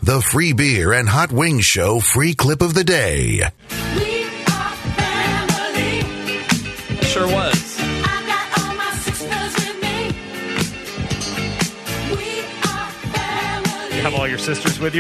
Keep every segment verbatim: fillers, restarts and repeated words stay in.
the free beer and hot wings show free clip of the day. We are family. Sure was. I got all my sisters with me. We are family. You have all your sisters with you?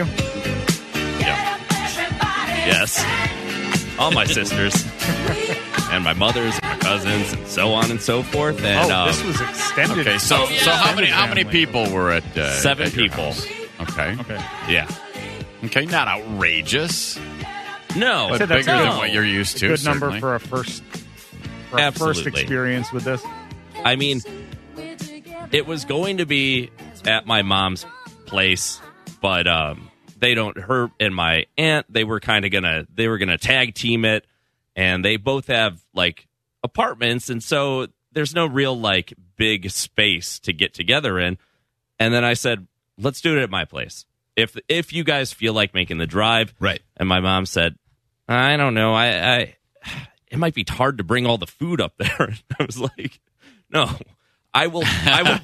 Yeah. Everybody Yes. sing. All my sisters We are and my mothers and my cousins and so on and so forth. And Oh, um, this was extended. Okay, so Oh, yeah. so how many how many Family. people were at uh, Seven at your people. house? Okay, Okay. yeah. okay, not outrageous, No. but So that's bigger a- than what you're used to. Good number certainly. for a first for a first Absolutely. experience with this. I mean, it was going to be at my mom's place, but um, they don't. Her and my aunt, they were kind of gonna. They were gonna tag team it, and they both have like apartments, and so there's no real like big space to get together in. And then I said, let's do it at my place. If if you guys feel like making the drive, Right. And my mom said, I don't know, I, I it might be hard to bring all the food up there. And I was like, no, I will, I will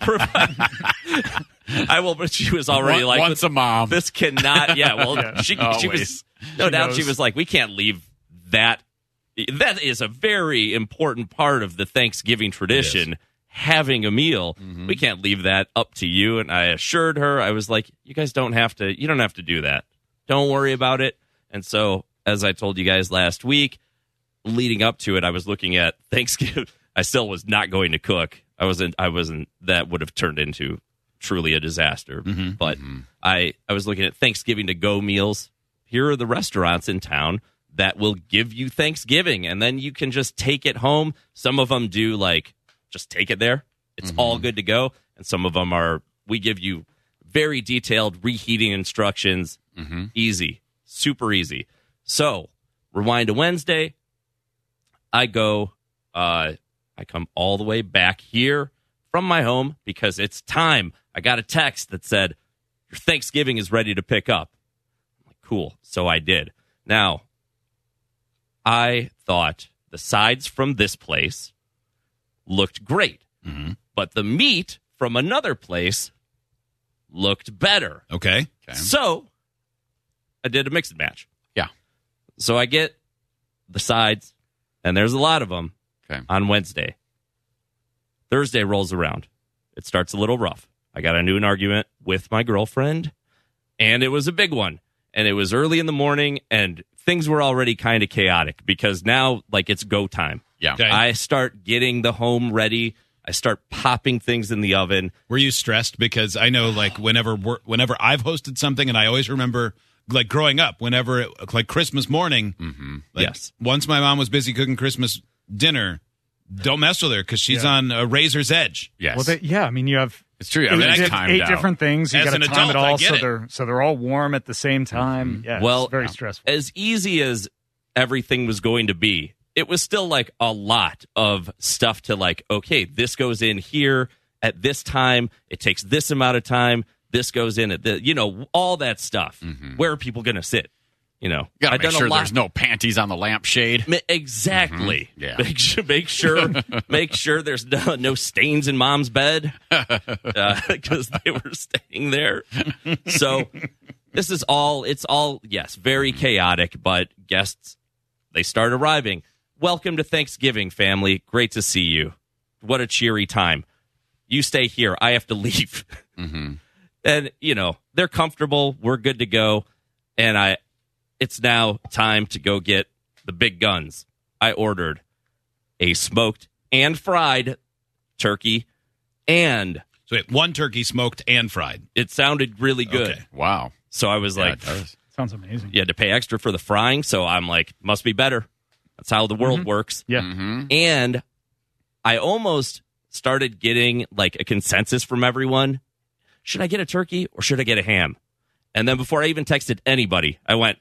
provide. I will. But she was already One- like, once a mom. this cannot. Yeah, well, Yeah. she she Always. was no She doubt. knows. She was like, we can't leave that. That is a very important part of the Thanksgiving tradition. Having a meal, we can't leave that up to you. And I assured her, I was like, you guys don't have to. You don't have to do that. Don't worry about it. And so, as I told you guys last week, leading up to it, I was looking at Thanksgiving. I still was not going to cook. I wasn't. I wasn't. That would have turned into truly a disaster. But I, I was looking at Thanksgiving to go meals. Here are the restaurants in town that will give you Thanksgiving, and then you can just take it home. Some of them do like just take it there. It's all good to go. And some of them are, we give you very detailed reheating instructions. Easy, super easy. So rewind to Wednesday. I go, uh, I come all the way back here from my home because it's time. I got a text that said, your Thanksgiving is ready to pick up. I'm like, cool. So I did. Now, I thought the sides from this place looked great, but the meat from another place looked better. Okay. So I did a mix and match. Yeah. So I get the sides, and there's a lot of them Okay. on Wednesday. Thursday rolls around. It starts a little rough. I got into an argument with my girlfriend, and it was a big one. And it was early in the morning, and things were already kind of chaotic because now, like, it's go time. Yeah. Okay. I start getting the home ready. I start popping things in the oven. Were you stressed? Because I know, like, whenever we're, whenever I've hosted something, and I always remember, like, growing up, whenever, it, like, Christmas morning, like, Yes. once my mom was busy cooking Christmas dinner, don't mess with her because she's Yeah. on a razor's edge. Yes. Well, they, yeah, I mean, you have it's true. eight, Everything's di- timed eight out. different things. You As got an to time adult, it I all get so it. they're so they're all warm at the same time. Yeah, Well, it's very yeah. stressful. As easy as everything was going to be, it was still like a lot of stuff to like, okay, this goes in here at this time. It takes this amount of time. This goes in at the, you know, all that stuff. Where are people going to sit? You know, You gotta I've make done a sure lot- there's no panties on the lampshade. Ma- Exactly. Mhm. Yeah. Make sure, make sure, make sure there's no, no stains in mom's bed because they were staying there. So this is all. It's all yes, very chaotic. But guests, they start arriving. Welcome to Thanksgiving, family. Great to see you. What a cheery time. You stay here. I have to leave. And you know they're comfortable. We're good to go. And I. It's now time to go get the big guns. I ordered a smoked and fried turkey, and So wait, one turkey smoked and fried. it sounded really good. Okay. Wow. So I was Yeah, like, it does. Sounds amazing. you had to pay extra for the frying. So I'm like, must be better. That's how the world works. Yeah. Mm-hmm. And I almost started getting like a consensus from everyone. Should I get a turkey or should I get a ham? And then before I even texted anybody, I went,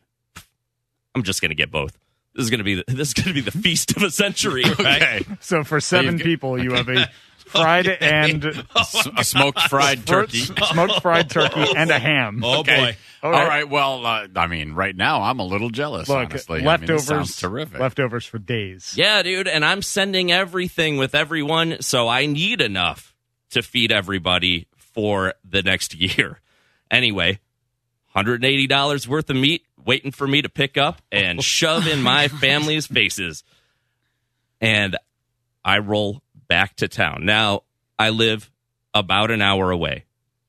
I'm just going to get both. This is going to be the, this is going to be the feast of a century. Okay. So for seven you've- people, you have a fried and S- a smoked fried turkey. smoked fried turkey, and a ham. Oh, Okay. boy. All All right. right. Well, uh, I mean, right now I'm a little jealous. Look, honestly, I mean, leftovers. this sounds terrific. Leftovers for days. Yeah, dude, and I'm sending everything with everyone, so I need enough to feed everybody for the next year. Anyway, hundred eighty dollars worth of meat waiting for me to pick up and shove in my family's faces. And I roll back to town. Now, I live about an hour away.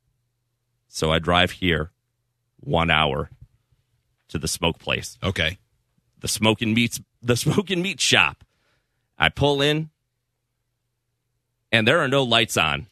So I drive here one hour to the smoke place. Okay. The smoking meats, the smoking meat shop. I pull in, and there are no lights on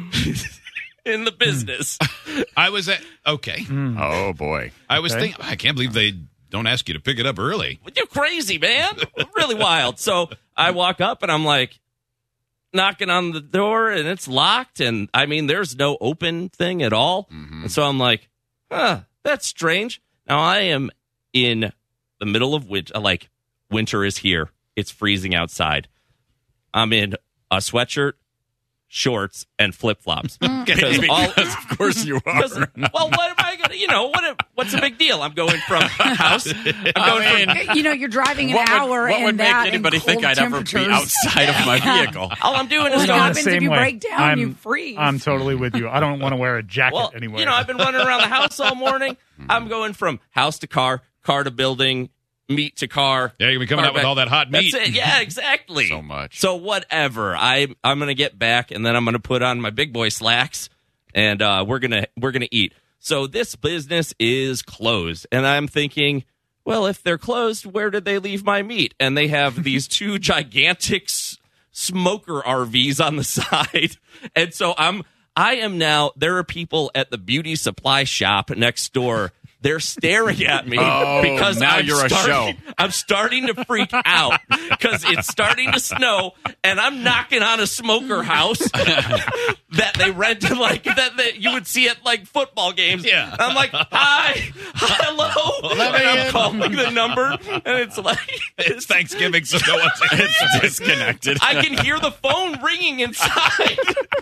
in the business. I was at okay. Oh boy. I was Okay. thinking. I can't believe they don't ask you to pick it up early. You're crazy, man. Really wild. So I walk up, and I'm like knocking on the door, and it's locked. And I mean, there's no open thing at all. And so I'm like, huh, that's strange. Now I am in the middle of winter. Like winter is here. It's freezing outside. I'm in a sweatshirt, shorts, and flip flops. Because all, Of course you are. because, well, what am I gonna? You know, what? What's the big deal? I'm going from house. I'm going I from. You know, you're driving an What would, hour what and would make that anybody in think cold I'd ever be temperatures. outside of my vehicle? All I'm doing is What going. happens if same you way. break down? I'm, You freeze. I'm totally with you. I don't want to wear a jacket Well, anywhere. you know, I've been running around the house all morning. I'm going from house to car, car to building, meat to car. Yeah, you'll be coming car out with back. all that hot meat. That's it. Yeah, exactly. So much. So whatever. I I'm gonna get back, and then I'm gonna put on my big boy slacks, and uh, we're gonna we're gonna eat. So this business is closed, and I'm thinking, well, if they're closed, where did they leave my meat? And they have these two gigantic s- smoker R Vs on the side, and so I'm I am now. There are people at the beauty supply shop next door. They're staring at me Oh, because now I'm you're a starting, show. I'm starting to freak out because it's starting to snow, and I'm knocking on a smoker house that they rented, like that, that you would see at like football games. Yeah. I'm like, hi, hello, and I'm calling the number, and it's like It's Thanksgiving, so no one's It's disconnected. I can hear the phone ringing inside,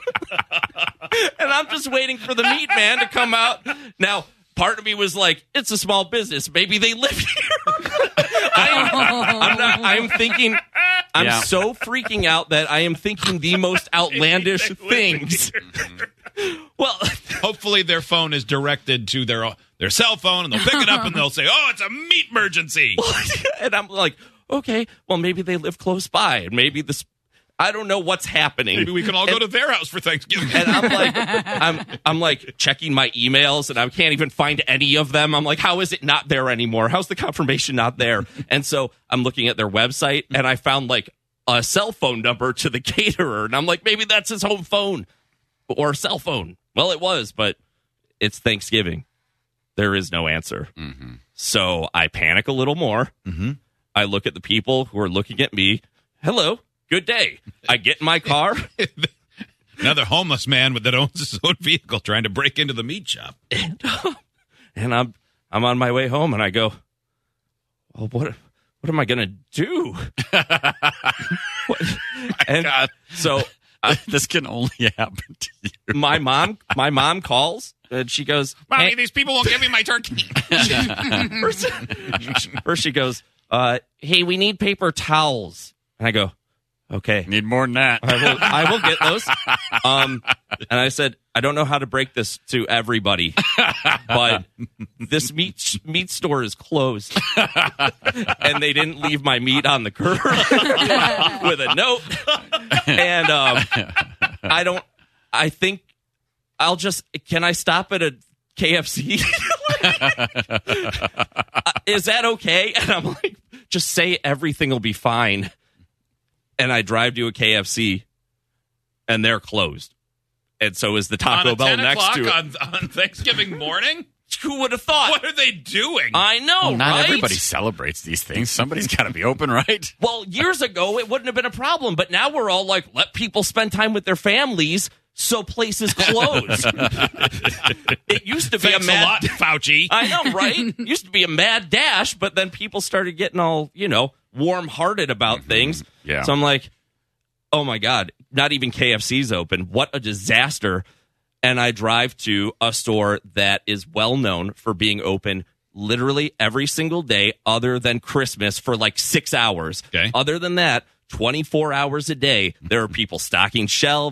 and I'm just waiting for the meat man to come out. Now, part of me was like, it's a small business. Maybe they live here. I'm, I'm not. I'm thinking. I'm Yeah. so freaking out that I am thinking the most outlandish things. Well, Hopefully, their phone is directed to their their cell phone, and they'll pick it up and they'll say, "Oh, it's a meat emergency." and I'm like, okay, well, maybe they live close by, and maybe this. I don't know what's happening. Maybe we can all go to their house for Thanksgiving. And I'm like, I'm, I'm like checking my emails, and I can't even find any of them. I'm like, how is it not there anymore? How's the confirmation not there? And so I'm looking at their website, and I found like a cell phone number to the caterer, and I'm like, maybe that's his home phone or cell phone. Well, it was, but it's Thanksgiving. There is no answer. Mm-hmm. So I panic a little more. Mm-hmm. I look at the people who are looking at me. Hello. Good day. I get in my car. Another homeless man that owns his own vehicle trying to break into the meat shop. and, and I'm I'm on my way home, and I go, well, what what am I gonna do? What- and God. so I, This can only happen to you. my mom my mom calls, and she goes, Mommy, "Hey," these people won't give me my turkey. first, first she goes, uh, hey, we need paper towels, and I go, okay. Need more than that. I will, I will get those. Um, and I said, I don't know how to break this to everybody, but this meat meat store is closed, and they didn't leave my meat on the curb with a note. And um, I don't. I think I'll just. Can I stop at a K F C? Is that okay? And I'm like, just say everything will be fine. And I drive to a K F C, and they're closed. And so is the Taco on a Bell ten next o'clock to it. on, on Thanksgiving morning? Who would have thought? What are they doing? I know, Well, not right? everybody celebrates these things. Somebody's got to be open, right? Well, years ago, it wouldn't have been a problem, but now we're all like, let people spend time with their families, so places close. It used to be Thanks a mad... a lot, Fauci. I know, right? It used to be a mad dash, but then people started getting all, you know, warm-hearted about things. Yeah. So I'm like, oh my God, not even K F C's open. What a disaster. And I drive to a store that is well known for being open literally every single day other than Christmas for like six hours. Okay. Other than that, twenty-four hours a day, there are people stocking shelves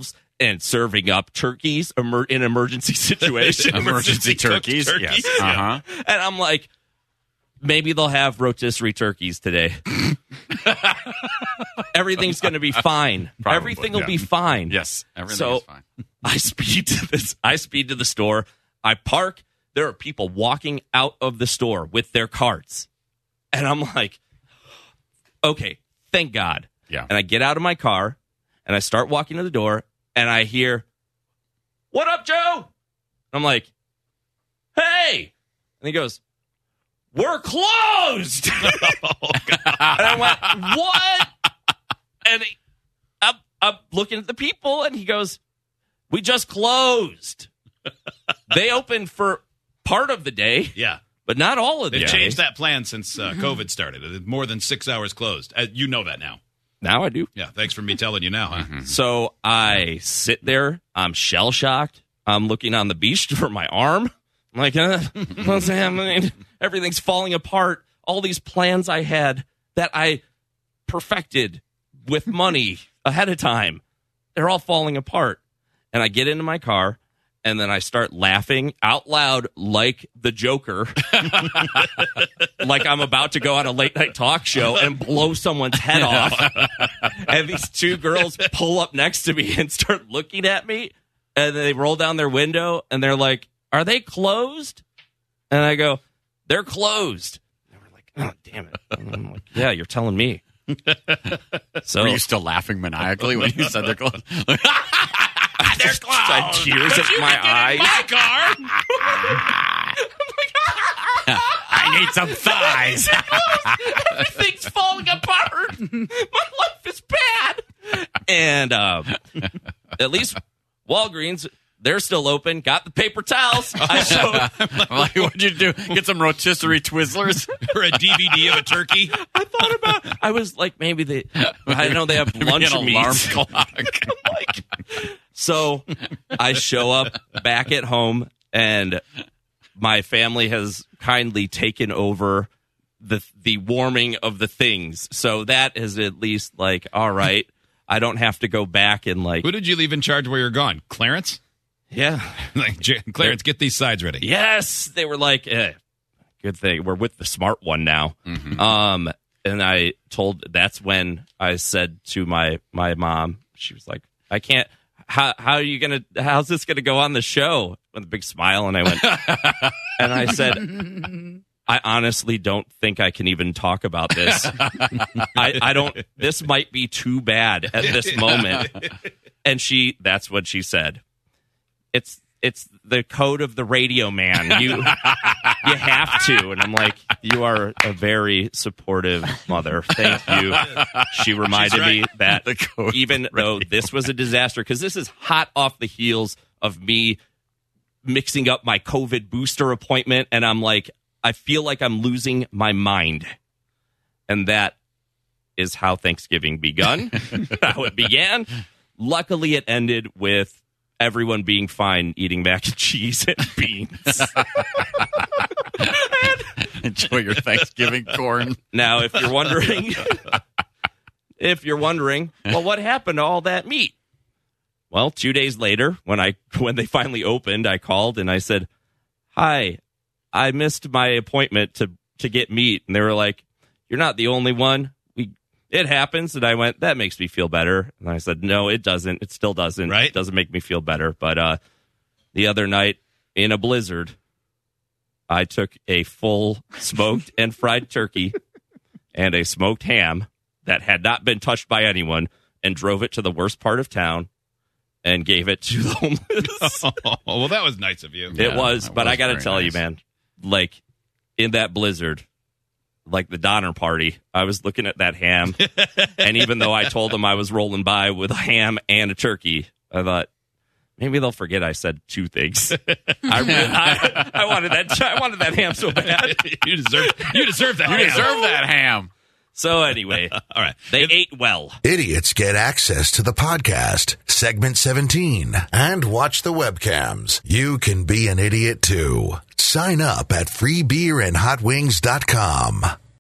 and serving up turkeys emer- in emergency situations. Emergency cooked turkeys, yes. Uh-huh. And I'm like, maybe they'll have rotisserie turkeys today. Everything's going to be fine. Probably, Everything will yeah. be fine. Yes, everything So is fine. I speed to this. I speed to the store. I park. There are people walking out of the store with their carts, and I'm like, okay, thank God. Yeah. And I get out of my car, and I start walking to the door, and I hear, "What up, Joe?" I'm like, "Hey," and he goes, "We're closed." And I went, "What?" And he, I'm, I'm looking at the people, and he goes, "We just closed." They opened for part of the day, Yeah. but not all of the They've day. changed that plan since uh, COVID started. It's more than six hours closed. Uh, you know that now. Now I do. Yeah, thanks for me telling you now, huh? So I sit there. I'm shell shocked. I'm looking on the beach for my arm. I'm like, uh, what's happening? Everything's falling apart. All these plans I had that I perfected with money ahead of time, they're all falling apart. And I get into my car, and then I start laughing out loud like the Joker, like I'm about to go on a late night talk show and blow someone's head off. And these two girls pull up next to me and start looking at me, and they roll down their window, and they're like, "Are they closed?" And I go, "They're closed." And we're like, "Oh, damn it." And I'm like, "Yeah, you're telling me." So Were you still laughing maniacally when you said they're closed? they're closed. I had tears in my eyes. I need some thighs. Everything's falling apart. My life is bad. And uh, at least Walgreens, they're still open. Got the paper towels. I showed. Like, what'd you do? Get some rotisserie Twizzlers? Or a D V D of a turkey. I thought about. I was like, maybe they. I know they have lunch an alarm meats. clock. Like, so I show up back at home, and my family has kindly taken over the the warming of the things. So that is at least like, all right, I don't have to go back and like, Who did you leave in charge while you were gone? Clarence? yeah, Like, J- Clarence, get these sides ready. yes. They were like, eh, good thing we're with the smart one now. Um, and I told that's when I said to my my mom, she was like, I can't. How how are you gonna? How's this gonna go on the show? With a big smile, and I went, and I said, I honestly don't think I can even talk about this. I, I don't. This might be too bad at this moment. And she, that's what she said. It's it's the code of the radio man. You you have to. And I'm like, you are a very supportive mother. Thank you. She reminded She's right. me that The code even though this was a disaster, because this is hot off the heels of me mixing up my COVID booster appointment, and I'm like, I feel like I'm losing my mind. And that is how Thanksgiving begun, how it began. Luckily, it ended with everyone being fine eating mac and cheese and beans. Enjoy your Thanksgiving corn. Now, if you're wondering, if you're wondering, well, what happened to all that meat? Well, two days later, when I when they finally opened, I called and I said, "Hi, I missed my appointment to to get meat." And they were like, "You're not the only one. We it happens." And I went, "That makes me feel better." And I said, "No, it doesn't. It still doesn't. Right. It doesn't make me feel better." But uh, the other night in a blizzard, I took a full smoked and fried turkey and a smoked ham that had not been touched by anyone and drove it to the worst part of town and gave it to the homeless. Oh, well, that was nice of you. It Yeah, was, that but was I got to very tell you, nice. man, like in that blizzard, like the Donner Party, I was looking at that ham, and even though I told them I was rolling by with a ham and a turkey, I thought maybe they'll forget I said two things. I, really, I, I wanted that. I wanted that ham so bad. you deserve. You deserve that. You ham. deserve that ham. So anyway, All right. they ate well. Idiots get access to the podcast, segment seventeen, and watch the webcams. You can be an idiot too. Sign up at free beer and hot wings dot com.